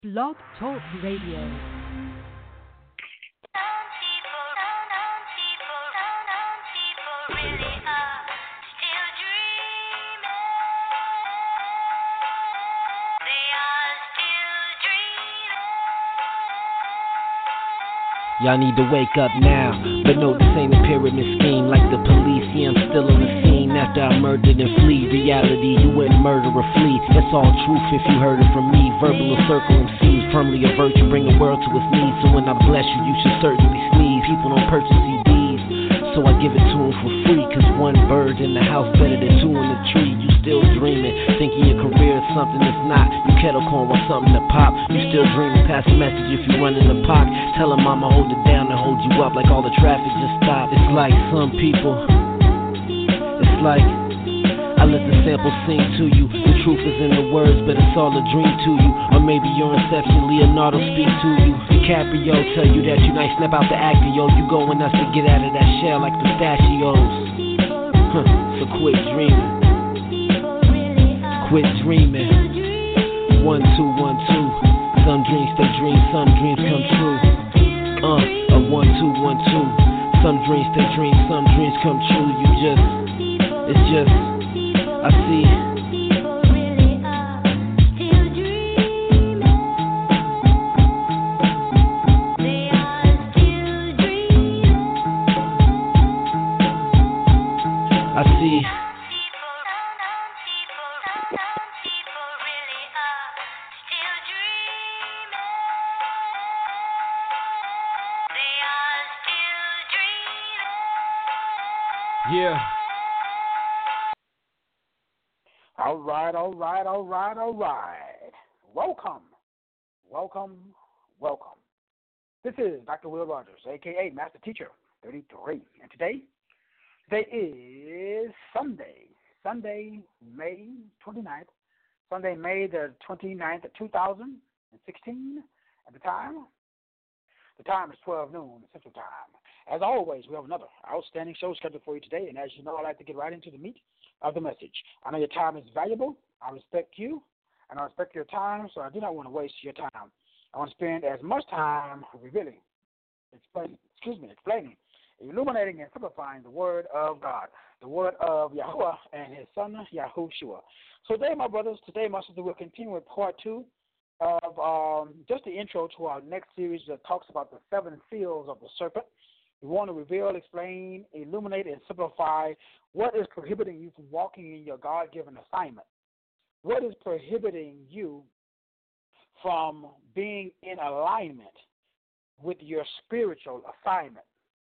Blog Talk Radio. Y'all need to wake up now, but no, this ain't a pyramid scheme like the police. Yeah, I'm still on the scene after I murdered and flee. Reality, you wouldn't murder or flee. That's all truth if you heard it from me. Verbal or circle MCs, firmly a virtue, bring the world to its knees. So when I bless you, you should certainly sneeze. People don't purchase CDs, so I give it to them for free. Cause one bird in the house better than two in the tree. You still dreaming, thinking your career is something that's not. You kettle corn want something to pop. You still dreaming, pass a message if you run in the park. Tell her mama hold it down and hold you up like all the traffic just stopped. It's like some people, it's like I let the sample sing to you. The truth is in the words, but it's all a dream to you. Or maybe your inception, Leonardo speak to you. DiCaprio tell you that you nice, snap out the actor, yo. You going nuts to get out of that shell like pistachios. So quit dreaming. Quit dreaming. 1, 2, 1, 2. Some dreams stay dreams, some dreams come true. A 1, 2, 1, 2. Some dreams stay dreams, some dreams come true. It's just, I see. I see. Yeah. All right. Welcome. This is Dr. Will Rogers, a.k.a. Master Teacher 33. And today is Sunday, May 29th. Sunday, May the 29th of 2016. And the time is 12 noon Central Time. As always, we have another outstanding show scheduled for you today. And as you know, I like to get right into the meat of the message. I know your time is valuable. I respect you, and I respect your time, so I do not want to waste your time. I want to spend as much time revealing, explaining, illuminating, and simplifying the Word of God, the Word of Yahuwah and His Son, Yahushua. So today, my brothers, my sisters, we'll continue with part 2 of just the intro to our next series that talks about the 7 seals of the serpent. We want to reveal, explain, illuminate, and simplify what is prohibiting you from walking in your God-given assignment. What is prohibiting you from being in alignment with your spiritual assignment?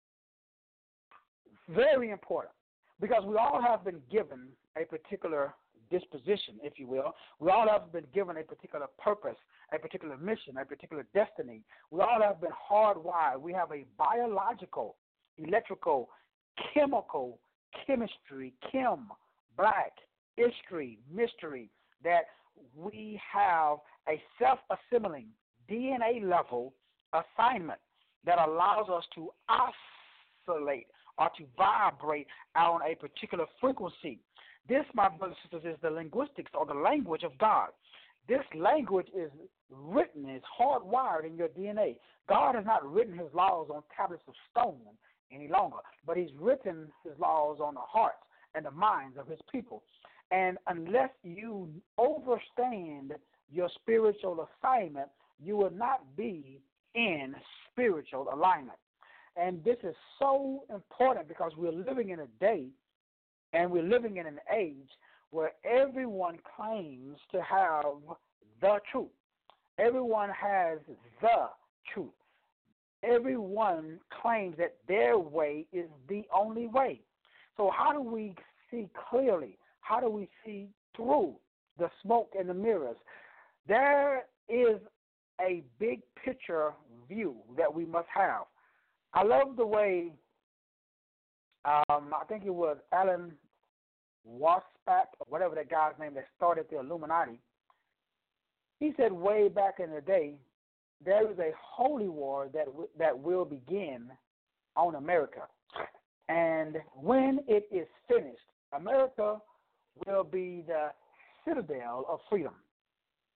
Very important, because we all have been given a particular disposition, if you will. We all have been given a particular purpose, a particular mission, a particular destiny. We all have been hardwired. We have a biological, electrical, chemical, chemistry, black, history, mystery, that we have a self-assembling DNA level assignment that allows us to oscillate or to vibrate on a particular frequency. This, my brothers and sisters, is the linguistics or the language of God. This language is written, is hardwired in your DNA. God has not written His laws on tablets of stone any longer, but He's written His laws on the hearts and the minds of His people. And unless you understand your spiritual assignment, you will not be in spiritual alignment. And this is so important because we're living in a day and we're living in an age where everyone claims to have the truth. Everyone has the truth. Everyone claims that their way is the only way. So how do we see clearly? How do we see through the smoke and the mirrors? There is a big picture view that we must have. I love the way, I think it was Alan Waspak, or whatever that guy's name that started the Illuminati. He said way back in the day, there is a holy war that will begin on America. And when it is finished, America will be the citadel of freedom.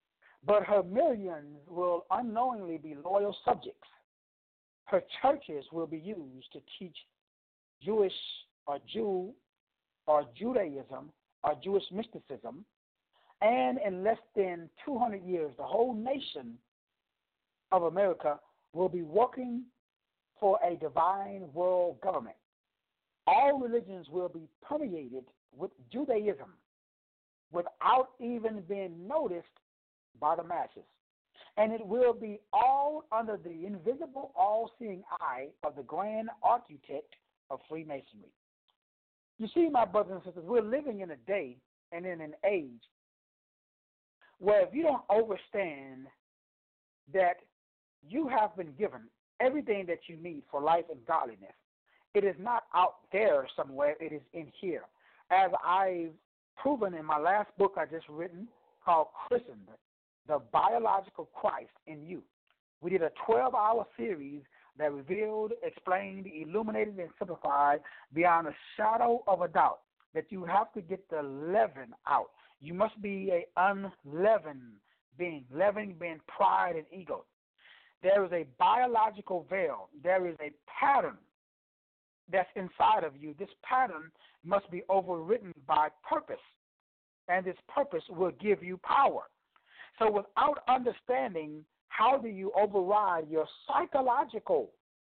but her millions will unknowingly be loyal subjects. Her churches will be used to teach Jewish or Jew or Judaism or Jewish mysticism. And in less than 200 years, the whole nation of America will be working for a divine world government. All religions will be permeated with Judaism without even being noticed by the masses. And it will be all under the invisible, all-seeing eye of the grand architect of Freemasonry. You see, my brothers and sisters, we're living in a day and in an age where if you don't understand that you have been given everything that you need for life and godliness, it is not out there somewhere, it is in here. As I've proven in my last book I just written called Christened, The Biological Christ in You. We did a 12-hour series that revealed, explained, illuminated, and simplified beyond a shadow of a doubt that you have to get the leaven out. You must be an unleavened being, leaven being pride and ego. There is a biological veil. There is a pattern that's inside of you. This pattern must be overwritten by purpose, and this purpose will give you power. So without understanding, how do you override your psychological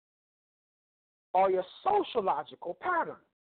or your sociological pattern?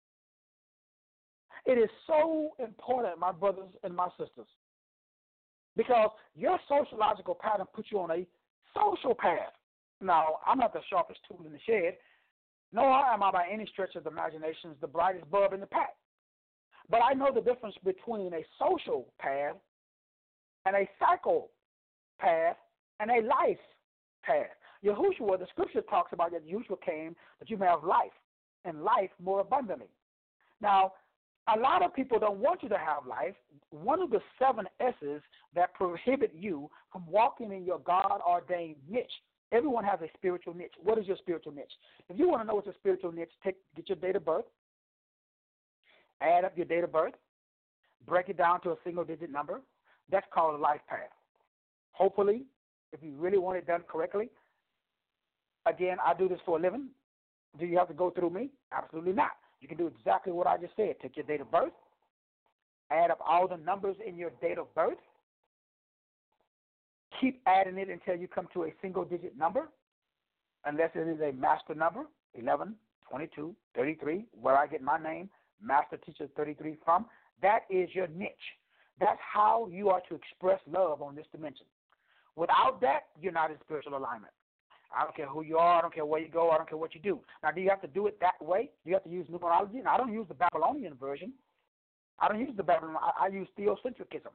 It is so important, my brothers and my sisters, because your sociological pattern puts you on a social path. Now, I'm not the sharpest tool in the shed, nor am I by any stretch of the imagination the brightest bulb in the pack. But I know the difference between a social path and a psycho path and a life path. Yahushua, the scripture talks about that Yahushua came that you may have life, and life more abundantly. Now, a lot of people don't want you to have life. One of the 7 S's that prohibit you from walking in your God-ordained niche. Everyone has a spiritual niche. What is your spiritual niche? If you want to know what's your spiritual niche, get your date of birth, add up your date of birth, break it down to a single-digit number. That's called a life path. Hopefully, if you really want it done correctly, again, I do this for a living. Do you have to go through me? Absolutely not. You can do exactly what I just said. Take your date of birth, add up all the numbers in your date of birth, keep adding it until you come to a single-digit number, unless it is a master number, 11, 22, 33, where I get my name, Master Teacher 33 from. That is your niche. That's how you are to express love on this dimension. Without that, you're not in spiritual alignment. I don't care who you are. I don't care where you go. I don't care what you do. Now, do you have to do it that way? Do you have to use numerology? Now, I don't use the Babylonian version. I don't use the Babylonian. I use theocentricism.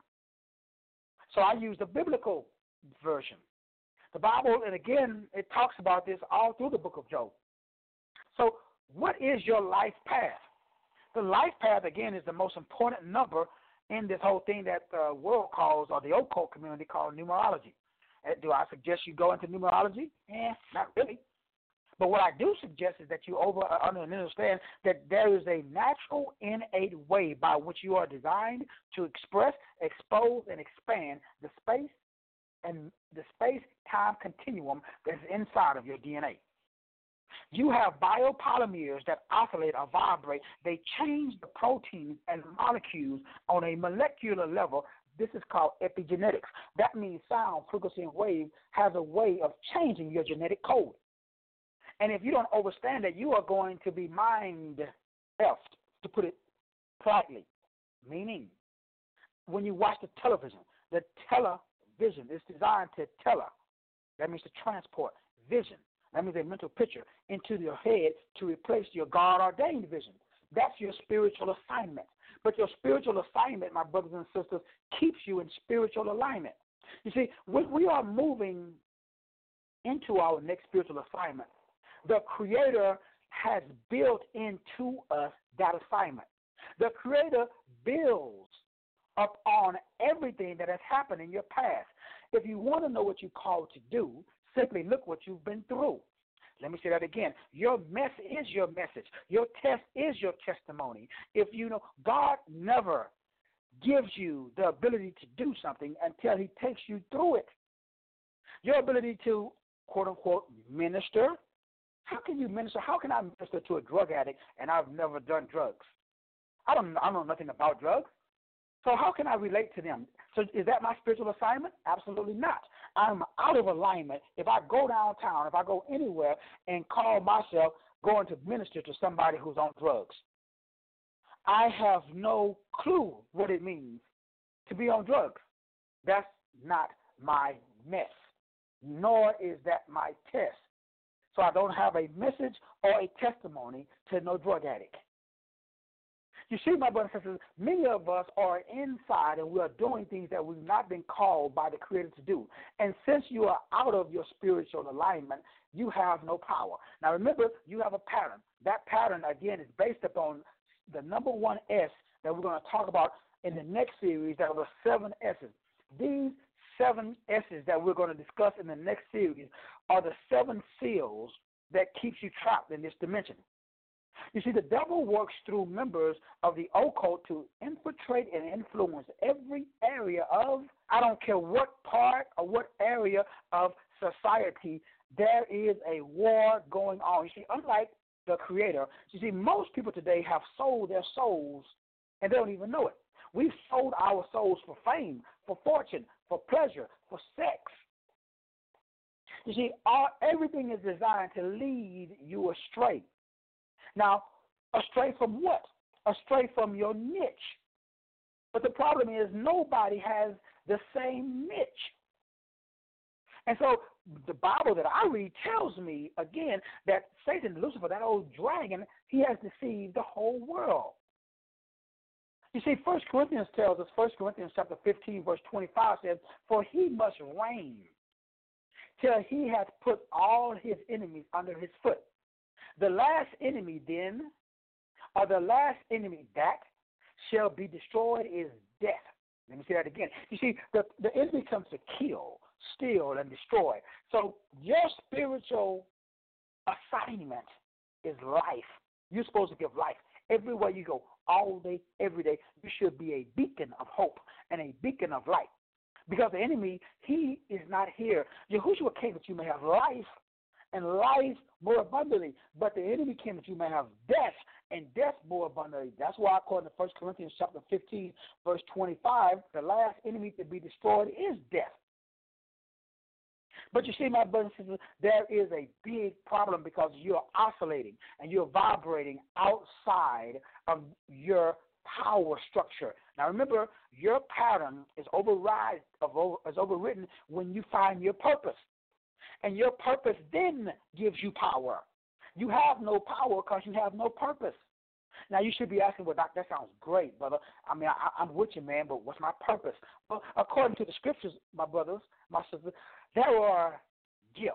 So I use the biblical version. The Bible, and again, it talks about this all through the book of Job. So what is your life path? The life path, again, is the most important number in this whole thing that the world calls, or the occult community calls, numerology. Do I suggest you go into numerology? Not really. But what I do suggest is that you understand that there is a natural, innate way by which you are designed to express, expose, and expand the space and the space-time continuum that's inside of your DNA. You have biopolymers that oscillate or vibrate. They change the proteins and molecules on a molecular level. This is called epigenetics. That means sound, frequency, and wave has a way of changing your genetic code. And if you don't understand that, you are going to be mind-effed, to put it politely. Meaning, when you watch the television is designed to that means to transport vision. That means a mental picture into your head to replace your God-ordained vision. That's your spiritual assignment. But your spiritual assignment, my brothers and sisters, keeps you in spiritual alignment. You see, when we are moving into our next spiritual assignment, the Creator has built into us that assignment. The Creator builds upon everything that has happened in your past. If you want to know what you're called to do, simply look what you've been through. Let me say that again. Your mess is your message. Your test is your testimony. If you know, God never gives you the ability to do something until he takes you through it. Your ability to, quote unquote, minister. How can you minister? How can I minister to a drug addict and I've never done drugs? I know nothing about drugs. So how can I relate to them? So is that my spiritual assignment? Absolutely not. I'm out of alignment if I go downtown, if I go anywhere and call myself going to minister to somebody who's on drugs. I have no clue what it means to be on drugs. That's not my mess, nor is that my test. So I don't have a message or a testimony to no drug addict. You see, my brothers and sisters, many of us are inside and we are doing things that we've not been called by the Creator to do. And since you are out of your spiritual alignment, you have no power. Now remember, you have a pattern. That pattern, again, is based upon the number one S that we're going to talk about in the next series. That are the 7 S's. These 7 S's that we're going to discuss in the next series are the 7 seals that keeps you trapped in this dimension. You see, the devil works through members of the occult to infiltrate and influence every area of, I don't care what part or what area of society, there is a war going on. You see, unlike the Creator, you see, most people today have sold their souls and they don't even know it. We've sold our souls for fame, for fortune, for pleasure, for sex. You see, everything is designed to lead you astray. Now, astray from what? Astray from your niche. But the problem is nobody has the same niche. And so the Bible that I read tells me, again, that Satan, Lucifer, that old dragon, he has deceived the whole world. You see, 1 Corinthians tells us, 1 Corinthians chapter 15, verse 25 says, for he must reign till he hath put all his enemies under his foot. The last enemy then, or the last enemy that shall be destroyed is death. Let me say that again. You see, the enemy comes to kill, steal, and destroy. So your spiritual assignment is life. You're supposed to give life. Everywhere you go, all day, every day, you should be a beacon of hope and a beacon of light. Because the enemy, he is not here. Yahushua came that you may have life and life more abundantly. But the enemy came that you may have death and death more abundantly. That's why according to 1 Corinthians chapter 15, verse 25, the last enemy to be destroyed is death. But you see, my brothers and sisters, there is a big problem because you're oscillating and you're vibrating outside of your power structure. Now remember, your pattern is overridden when you find your purpose. And your purpose then gives you power. You have no power because you have no purpose. Now, you should be asking, well, Doc, that sounds great, brother. I mean, I'm with you, man, but what's my purpose? Well, according to the scriptures, my brothers, my sisters, there are gifts.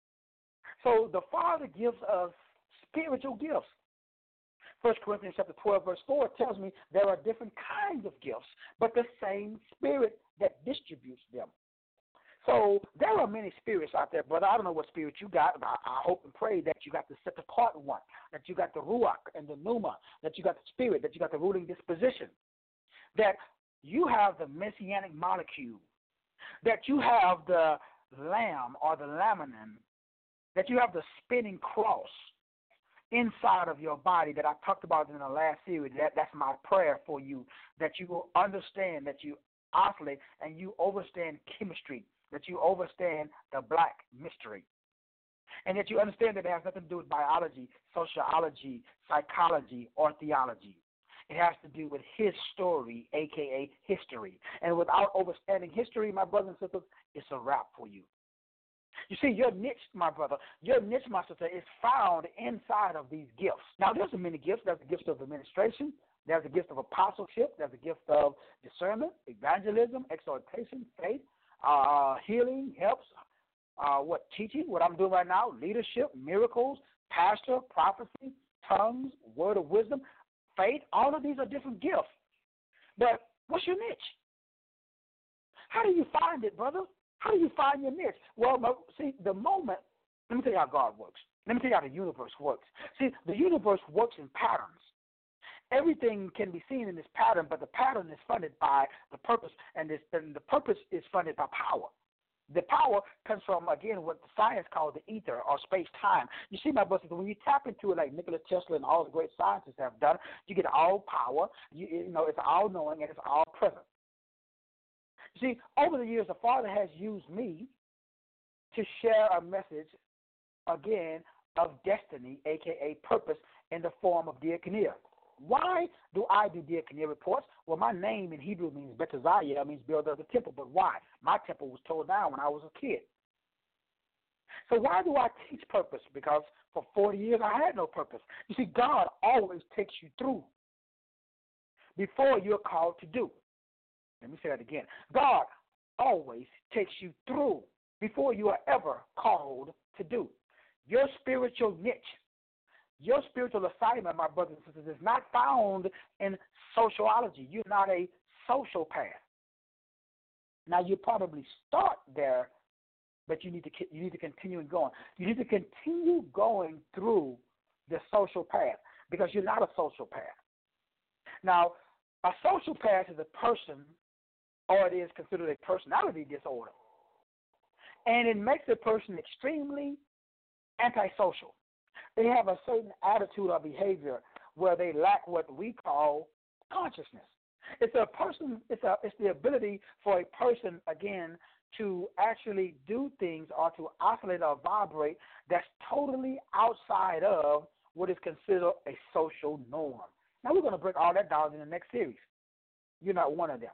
So the Father gives us spiritual gifts. 1 Corinthians chapter 12, verse 4 tells me there are different kinds of gifts, but the same Spirit that distributes them. So there are many spirits out there, brother. I don't know what spirit you got. I hope and pray that you got the set apart one, that you got the Ruach and the Pneuma, that you got the Spirit, that you got the ruling disposition, that you have the messianic molecule, that you have the lamb or the laminin, that you have the spinning cross inside of your body that I talked about in the last series. That's my prayer for you, that you will understand, that you oscillate and you understand chemistry, that you understand the black mystery, and that you understand that it has nothing to do with biology, sociology, psychology, or theology. It has to do with his story, a.k.a. history. And without understanding history, my brothers and sisters, it's a wrap for you. You see, your niche, my brother, your niche, my sister, is found inside of these gifts. Now, there's many gifts. There's the gift of administration. There's the gift of apostleship. There's the gift of discernment, evangelism, exhortation, faith, healing, helps, teaching, what I'm doing right now, leadership, miracles, pastor, prophecy, tongues, word of wisdom, faith. All of these are different gifts. But what's your niche? How do you find it, brother? How do you find your niche? Well, see, the moment, let me tell you how God works. Let me tell you how the universe works. See, the universe works in patterns. Everything can be seen in this pattern, but the pattern is funded by the purpose, and the purpose is funded by power. The power comes from, again, what the science calls the ether or space-time. You see, my brothers, when you tap into it like Nikola Tesla and all the great scientists have done, you get all power. You know, it's all-knowing and it's all-present. You see, over the years, the Father has used me to share a message, again, of destiny, a.k.a. purpose, in the form of diakonia. Why do I do diakonia reports? Well, my name in Hebrew means Betaziah, means builder of the temple. But why? My temple was torn down when I was a kid. So why do I teach purpose? Because for 40 years I had no purpose. You see, God always takes you through before you're called to do. Let me say that again. God always takes you through before you are ever called to do. Your spiritual niche, your spiritual assignment, my brothers and sisters, is not found in sociology. You're not a sociopath. Now, you probably start there, but you need to continue going. You need to continue going through the social path because you're not a sociopath. Now, a sociopath is a person, or it is considered a personality disorder, and it makes a person extremely antisocial. They have a certain attitude or behavior where they lack what we call consciousness. It's the ability for a person, again, to actually do things or to oscillate or vibrate that's totally outside of what is considered a social norm. Now, we're going to break all that down in the next series. You're not one of them.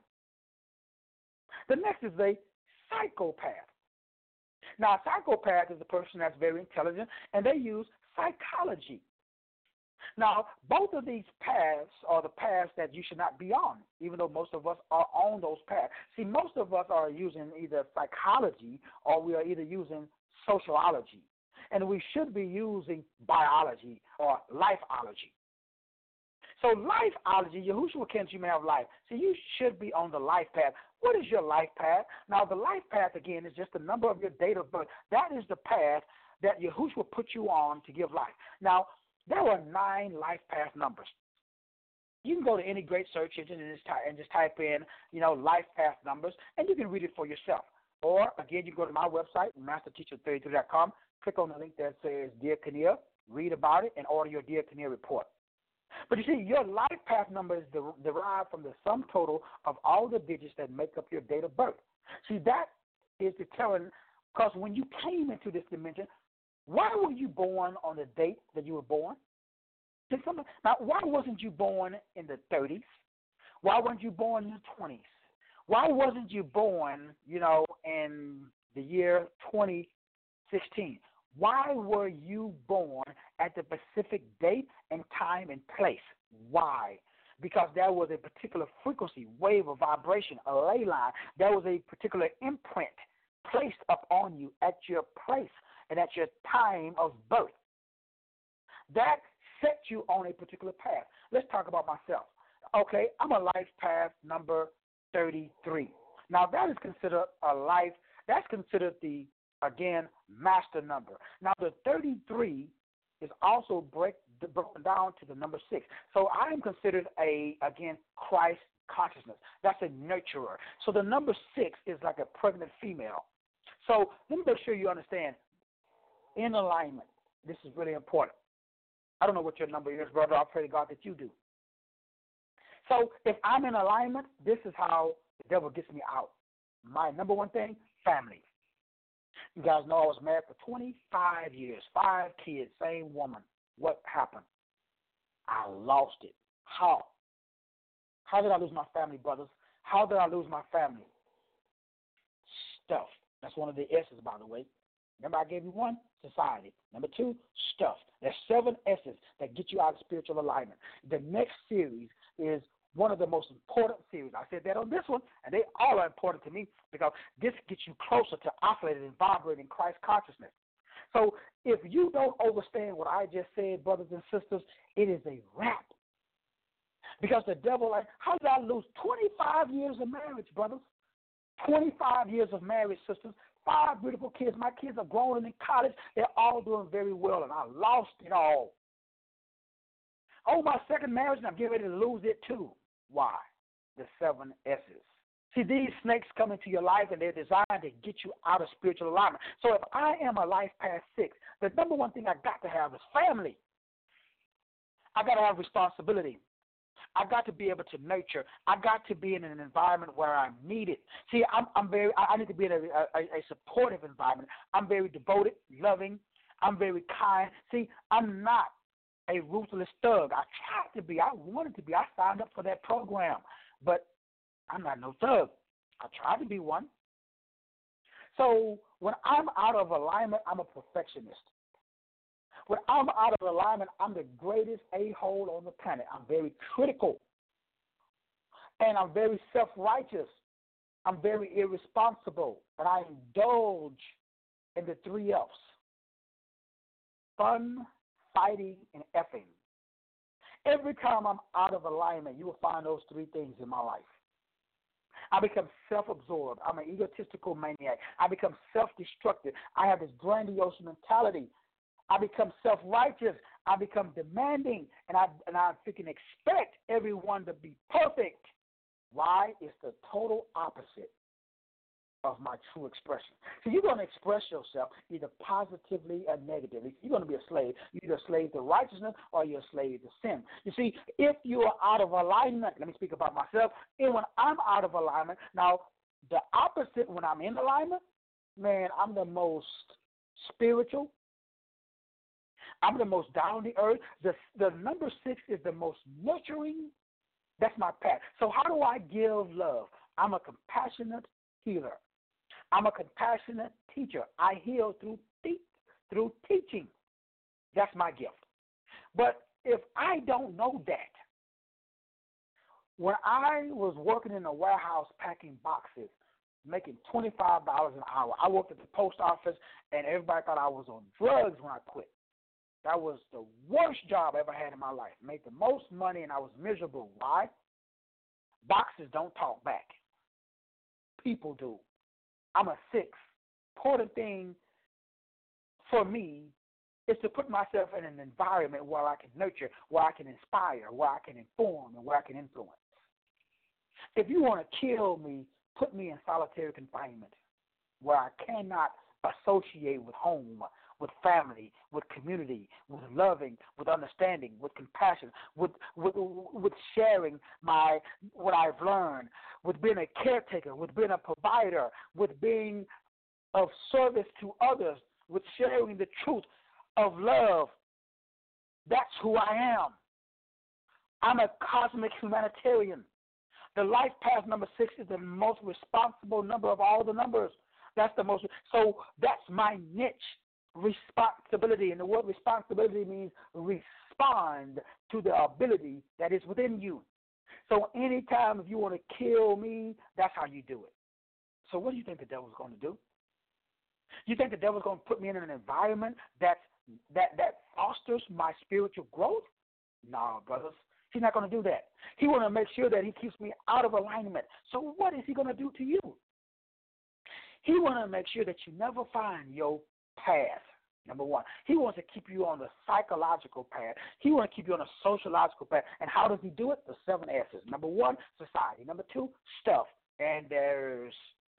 The next is a psychopath. Now, a psychopath is a person that's very intelligent, and they use psychology. Now, both of these paths are the paths that you should not be on, even though most of us are on those paths. See, most of us are using either psychology or we are either using sociology, and we should be using biology or lifeology. So lifeology, Yahushua Kent, you may have life. So you should be on the life path. What is your life path? Now, the life path, again, is just the number of your date of birth. That is the path that Yahushua put you on to give life. Now, there are 9 life path numbers. You can go to any great search engine and just type in, life path numbers, and you can read it for yourself. Or, again, you can go to my website, masterteacher33.com, click on the link that says Diakonia, read about it, and order your Diakonia report. But you see, your life path number is derived from the sum total of all the digits that make up your date of birth. See, that is determined because when you came into this dimension, why were you born on the date that you were born? Now, why wasn't you born in the 30s? Why weren't you born in the 20s? Why wasn't you born, in the year 2016? Why were you born at the specific date and time and place? Why? Because there was a particular frequency, wave of vibration, a ley line. There was a particular imprint placed upon you at your place and at your time of birth. That set you on a particular path. Let's talk about myself. Okay, I'm a life path number 33. Now, that is considered a life, that's considered the, again, master number. Now, the 33 is also broken down to the number 6. So I am considered again, Christ consciousness. That's a nurturer. So the number 6 is like a pregnant female. So let me make sure you understand, in alignment, this is really important. I don't know what your number is, brother. I pray to God that you do. So if I'm in alignment, this is how the devil gets me out. My number one thing, family. You guys know I was married for 25 years, 5 kids, same woman. What happened? I lost it. How? How did I lose my family, brothers? How did I lose my family? Stuff. That's one of the S's, by the way. Remember, I gave you 1, society. Number 2, stuff. There's 7 S's that get you out of spiritual alignment. The next series is one of the most important series. I said that on this one, and they all are important to me because this gets you closer to oscillating and vibrating Christ consciousness. So if you don't understand what I just said, brothers and sisters, it is a wrap. Because the devil, how did I lose 25 years of marriage, brothers? 25 years of marriage, sisters. 5 beautiful kids. My kids are grown and in college. They're all doing very well, and I lost it all. Oh, my second marriage, and I'm getting ready to lose it too. Why? The 7 S's. See, these snakes come into your life, and they're designed to get you out of spiritual alignment. So if I am a life path 6, the number one thing I got to have is family. I got to have responsibility. I got to be able to nurture. I got to be in an environment where I'm needed. See, I need to be in a supportive environment. I'm very devoted, loving. I'm very kind. See, I'm not a ruthless thug. I tried to be. I wanted to be. I signed up for that program, but I'm not no thug. I tried to be one. So when I'm out of alignment, I'm a perfectionist. When I'm out of alignment, I'm the greatest a-hole on the planet. I'm very critical. And I'm very self-righteous. I'm very irresponsible. And I indulge in the 3 F's. Fun, fighting, and effing. Every time I'm out of alignment, you will find those 3 things in my life. I become self-absorbed. I'm an egotistical maniac. I become self-destructive. I have this grandiose mentality. I become self-righteous. I become demanding, and I freaking expect everyone to be perfect. Why? It's the total opposite of my true expression. So you're going to express yourself either positively or negatively. You're going to be a slave. You're either a slave to righteousness or you're a slave to sin. You see, if you are out of alignment, let me speak about myself, and when I'm out of alignment, now the opposite when I'm in alignment, man, I'm the most spiritual. I'm the most down to earth. The number 6 is the most nurturing. That's my path. So how do I give love? I'm a compassionate healer. I'm a compassionate teacher. I heal through teaching. That's my gift. But if I don't know that, when I was working in a warehouse packing boxes, making $25 an hour, I worked at the post office, and everybody thought I was on drugs when I quit. That was the worst job I ever had in my life. Made the most money, and I was miserable. Why? Boxes don't talk back. People do. I'm a 6. Important thing for me is to put myself in an environment where I can nurture, where I can inspire, where I can inform, and where I can influence. If you want to kill me, put me in solitary confinement where I cannot associate with home, with family, with community, with loving, with understanding, with compassion, with sharing what I've learned, with being a caretaker, with being a provider, with being of service to others, with sharing the truth of love. That's who I am. I'm a cosmic humanitarian. The life path number 6 is the most responsible number of all the numbers. So that's my niche. Responsibility, and the word responsibility means respond to the ability that is within you. So anytime if you want to kill me, that's how you do it. So what do you think the devil's going to do? You think the devil's going to put me in an environment that fosters my spiritual growth? No, brothers. He's not going to do that. He want to make sure that he keeps me out of alignment. So what is he going to do to you? He want to make sure that you never find your path, number 1. He wants to keep you on the psychological path. He wants to keep you on a sociological path. And how does he do it? The 7 S's. Number 1, society. Number 2, stuff. And there's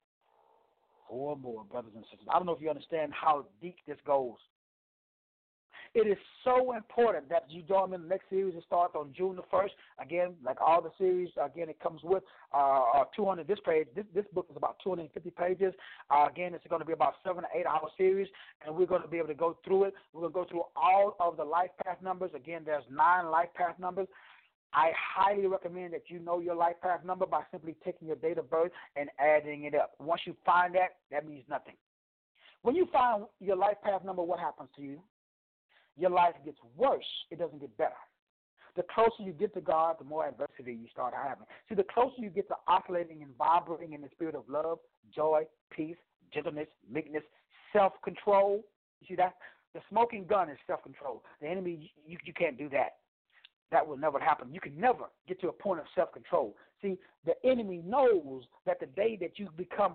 4 more, brothers and sisters. I don't know if you understand how deep this goes. It is so important that you join in the next series. It starts on June the 1st. Again, like all the series, again, it comes with 200. This page, this book is about 250 pages. Again, it's going to be about 7 to 8 hour series, and we're going to be able to go through it. We're going to go through all of the life path numbers. Again, there's 9 life path numbers. I highly recommend that you know your life path number by simply taking your date of birth and adding it up. Once you find that, that means nothing. When you find your life path number, what happens to you? Your life gets worse. It doesn't get better. The closer you get to God, the more adversity you start having. See, the closer you get to oscillating and vibrating in the spirit of love, joy, peace, gentleness, meekness, self-control. You see that? The smoking gun is self-control. The enemy, you can't do that. That will never happen. You can never get to a point of self-control. See, the enemy knows that the day that you become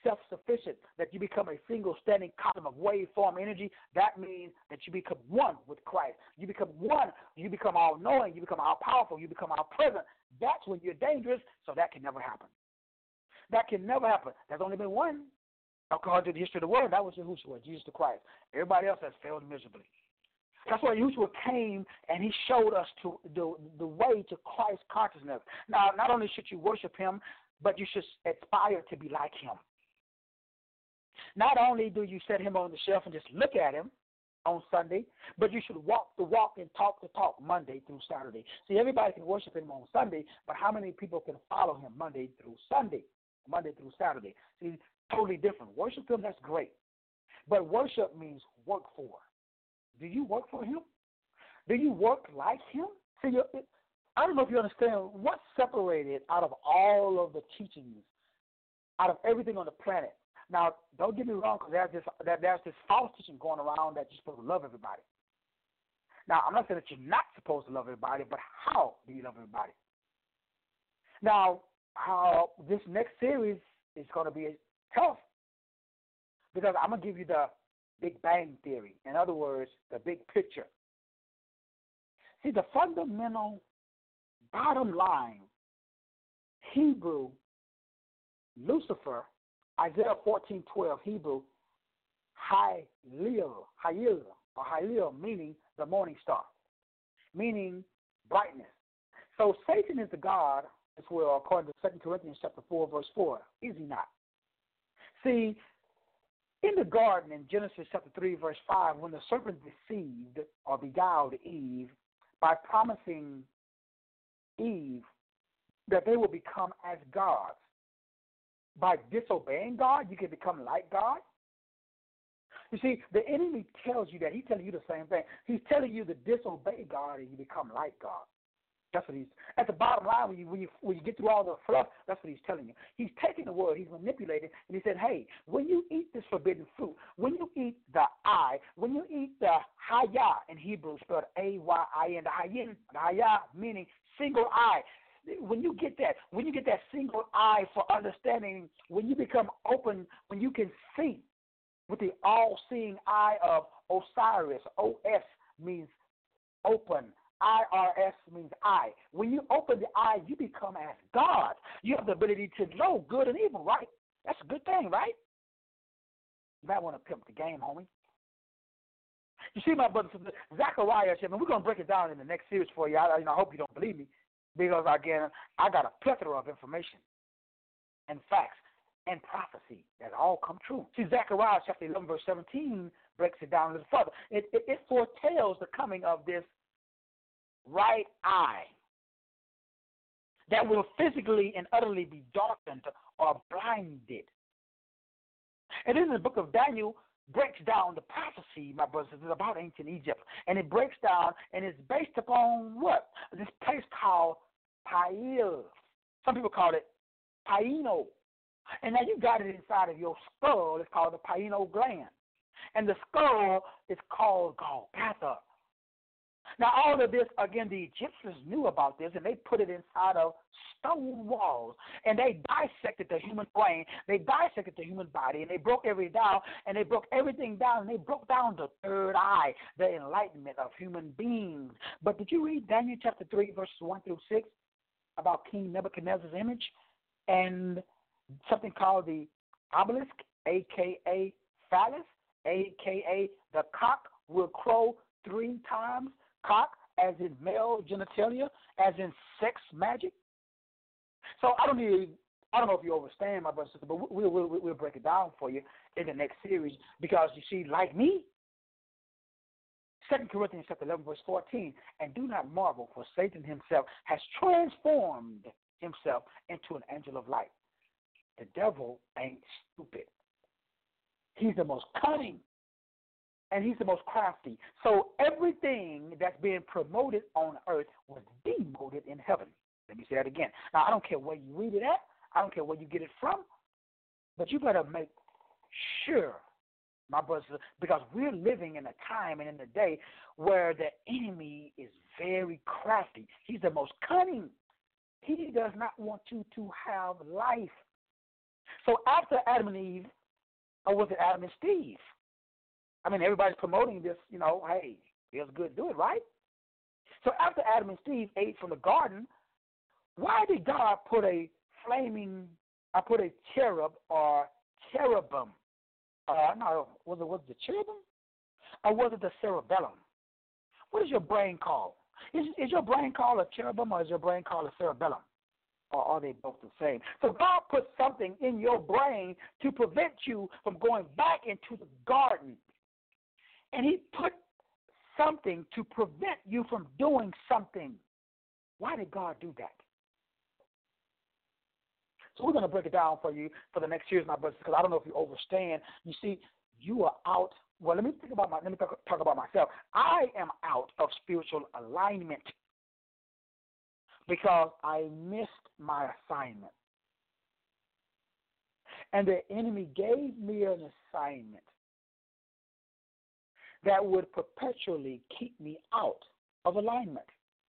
self-sufficient, that you become a single standing column of waveform energy. That means that you become one with Christ. You become one. You become all-knowing. You become all-powerful. You become all-present. That's when you're dangerous, so that can never happen. That can never happen. There's only been one, according to the history of the world. That was Yahushua, Jesus the Christ. Everybody else has failed miserably. That's why Yahushua came and he showed us to the way to Christ consciousness. Now, not only should you worship him, but you should aspire to be like him. Not only do you set him on the shelf and just look at him on Sunday, but you should walk the walk and talk the talk Monday through Saturday. See, everybody can worship him on Sunday, but how many people can follow him Monday through Sunday, Monday through Saturday? See, totally different. Worship him, that's great. But worship means work for. Do you work for him? Do you work like him? See, I don't know if you understand what's separated out of all of the teachings, out of everything on the planet. Now, don't get me wrong, because there's this false teaching going around that you're supposed to love everybody. Now, I'm not saying that you're not supposed to love everybody, but how do you love everybody? Now, how this next series is going to be tough, because I'm going to give you the Big Bang Theory. In other words, the big picture. See, the fundamental bottom line, Hebrew, Lucifer, Isaiah 14:12, Hebrew, Hayil, meaning the morning star, meaning brightness. So Satan is the God as well, according to 2 Corinthians chapter 4, verse 4. Is he not? See, in the garden in Genesis chapter 3, verse 5, when the serpent deceived or beguiled Eve by promising Eve that they will become as gods, by disobeying God, you can become like God. You see, the enemy tells you that. He's telling you the same thing. He's telling you to disobey God and you become like God. That's what he's, at the bottom line, when you get through all the fluff, that's what he's telling you. He's taking the word, he's manipulating, and he said, hey, when you eat this forbidden fruit, when you eat the eye, when you eat the hayah in Hebrew, spelled A-Y-I-N, the hayah meaning single eye. When you get that single eye for understanding, when you become open, when you can see with the all-seeing eye of Osiris, O-S means open, I-R-S means eye. When you open the eye, you become as God. You have the ability to know good and evil, right? That's a good thing, right? You might want to pimp the game, homie. You see, my brother, Zechariah, and we're going to break it down in the next series for you. I hope you don't believe me, because, again, I got a plethora of information and facts and prophecy that all come true. See, Zechariah chapter 11, verse 17 breaks it down a little further. It foretells the coming of this right eye that will physically and utterly be darkened or blinded. And then the book of Daniel breaks down the prophecy, my brothers, about ancient Egypt. And it breaks down, and it's based upon what? This place called Pail. Some people call it Paino. And now you got it inside of your skull. It's called the pineal gland. And the skull is called Golgotha. Now, all of this, again, the Egyptians knew about this, and they put it inside of stone walls, and they dissected the human brain, they dissected the human body, and they broke everything down, and they broke everything down, and they broke down the third eye, the enlightenment of human beings. But did you read Daniel chapter 3, verses 1 through 6, about King Nebuchadnezzar's image, and something called the obelisk, a.k.a. phallus, a.k.a. the cock will crow 3 times, cock as in male genitalia, as in sex magic? So I don't know if you understand, my brother and sister, but we'll break it down for you in the next series, because you see, like me, 2 Corinthians chapter 11, verse 14, and do not marvel, for Satan himself has transformed himself into an angel of light. The devil ain't stupid. He's the most cunning, and he's the most crafty. So everything that's being promoted on earth was demoted in heaven. Let me say that again. Now, I don't care where you read it at. I don't care where you get it from. But you better make sure, my brothers, because we're living in a time and in a day where the enemy is very crafty. He's the most cunning. He does not want you to have life. So after Adam and Eve, or was it Adam and Steve? I mean, everybody's promoting this, hey, feels good, do it, right? So after Adam and Steve ate from the garden, why did God put a cherub or cherubim? Was it the cherubim? Or was it the cerebellum? What is your brain called? Is your brain called a cherubim or is your brain called a cerebellum? Or are they both the same? So God put something in your brain to prevent you from going back into the garden. And he put something to prevent you from doing something. Why did God do that? So we're going to break it down for you for the next series, my brothers, because I don't know if you understand. You see, you are out. Well, let me talk about myself. I am out of spiritual alignment because I missed my assignment. And the enemy gave me an assignment that would perpetually keep me out of alignment.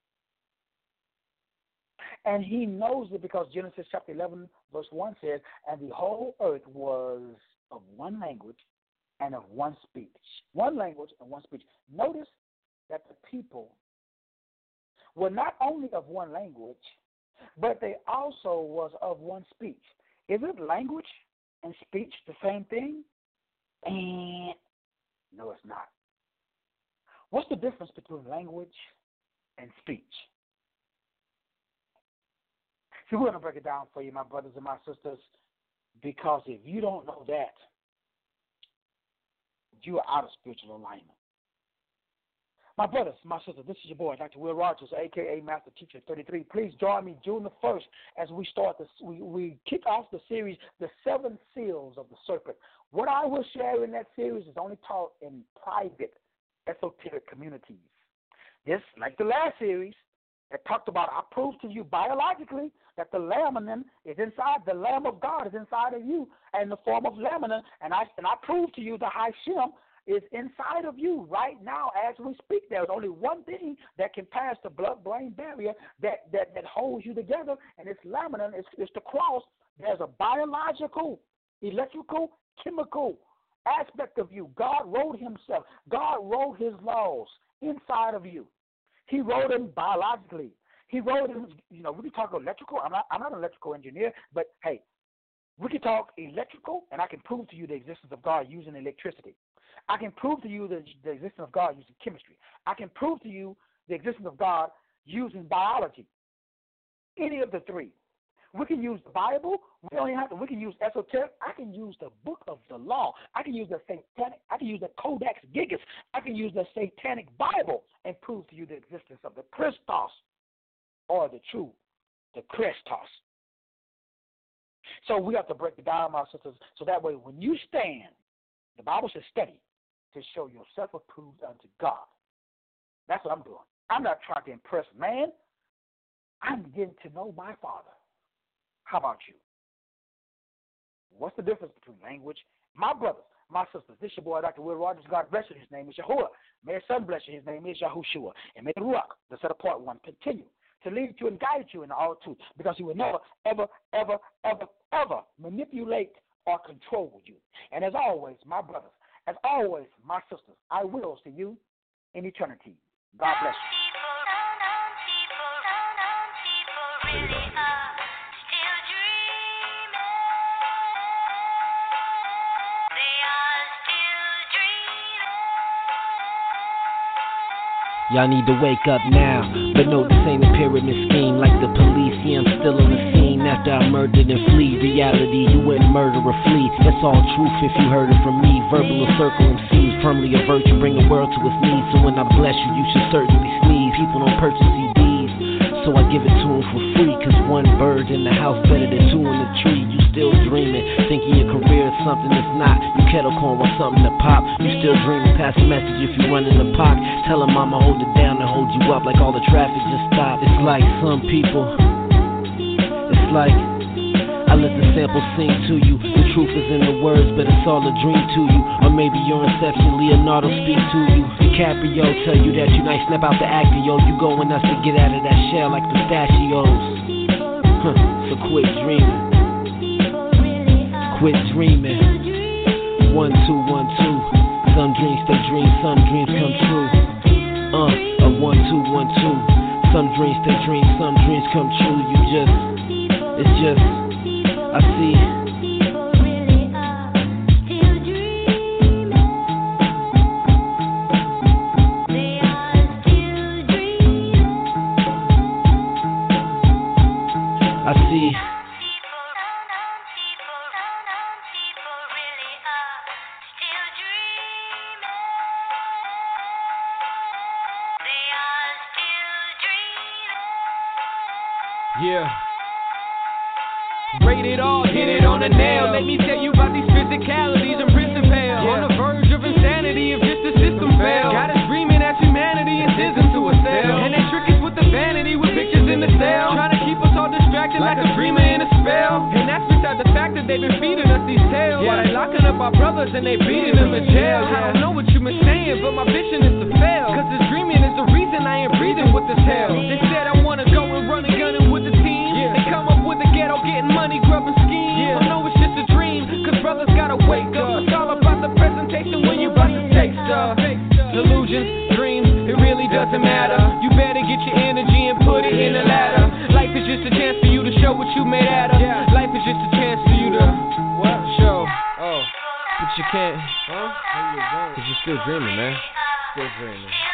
And he knows it because Genesis chapter 11, verse 1 says, and the whole earth was of one language and of one speech. One language and one speech. Notice that the people were not only of one language, but they also was of one speech. Isn't language and speech the same thing? And no, it's not. What's the difference between language and speech? See, we're going to break it down for you, my brothers and my sisters, because if you don't know that, you are out of spiritual alignment. My brothers, my sisters, this is your boy, Dr. Will Rogers, a.k.a. Master Teacher 33. Please join me June the 1st as we start this. We kick off the series, The 7 Seals of the Serpent. What I will share in that series is only taught in private, esoteric communities. This, like the last series, that talked about, I proved to you biologically that the laminin is inside, the Lamb of God is inside of you in the form of laminin, and I proved to you the Hashem is inside of you right now as we speak. There's only one thing that can pass the blood-brain barrier that holds you together, and it's laminin, it's the cross. There's a biological, electrical, chemical aspect of you. God wrote himself. God wrote his laws inside of you. He wrote them biologically. He wrote them, we can talk electrical. I'm not an electrical engineer, but hey, we can talk electrical, and I can prove to you the existence of God using electricity. I can prove to you the existence of God using chemistry. I can prove to you the existence of God using biology. Any of the three. We can use the Bible. We can use esoteric. I can use the book of the law. I can use the satanic. I can use the Codex Gigas. I can use the satanic Bible and prove to you the existence of the Christos or the Christos. So we have to break it down, my sisters, so that way when you stand, the Bible says study to show yourself approved unto God. That's what I'm doing. I'm not trying to impress man. I'm getting to know my Father. How about you? What's the difference between language? My brothers, my sisters, this is your boy, Dr. Will Rogers. God bless you. His name is Yahuwah. May his son bless you. His name is Yahushua. And may the Ruach, the set apart one, continue to lead you and guide you in all truth, because he will never, ever, ever, ever, ever manipulate or control you. And as always, my brothers, as always, my sisters, I will see you in eternity. God bless you. Y'all need to wake up now, but no, this ain't a pyramid scheme like the police. Yeah, I'm still on the scene after I murdered and flee. Reality, you wouldn't murder or flee. That's all truth if you heard it from me. Verbal or circle MCs, firmly a virtue, bring the world to its knees. So when I bless you, you should certainly sneeze. People don't purchase CDs, so I give it to them for free. Cause one bird in the house better than two in the tree. You still dreaming, thinking your career is something that's not. You kettle corn want something to pop. You still dreaming, pass a message if you run in the pocket. Tell her mama hold it down and hold you up like all the traffic just stopped. It's like some people, it's like I let the sample sing to you. The truth is in the words, but it's all a dream to you. Or maybe your inception, Leonardo speak to you. DiCaprio tell you that you nice, snap out the actor, yo. You going nuts to get out of that shell like pistachios. So quit dreaming. quit dreaming. 1, 2, 1, 2. Some dreams stay dreams, some dreams come true. 1, 2, 1, 2. Some dreams stay dreams, some dreams come true. It's just, I see. Yeah. Rated R, hit it on the nail. Let me tell you about these physicalities and principles. On the verge of insanity if just the system fails. Got us dreaming at humanity and isn't to a cell. And they trick us with the vanity with pictures in the cell. Trying to keep us all distracted like a dreamer in a spell. And that's beside the fact that they've been feeding us these tales. While they locking up our brothers and they beating them in jail. I don't know what you've been saying, but my vision is to fail. Cause this dreaming is the reason I ain't breathing with this hell. They said I wanna go and run and gun with the team. They come up with the ghetto, getting money, grubbing schemes. I know it's just a dream, cause brothers gotta wake up. It's all about the presentation when you about to take stuff. Delusions, dreams, it really doesn't matter. You better get your energy and put it in the ladder. Life is just a chance for you to show what you made out of. Life is just a chance for you to show. But you can't, cause you're still dreaming, man. Still dreaming.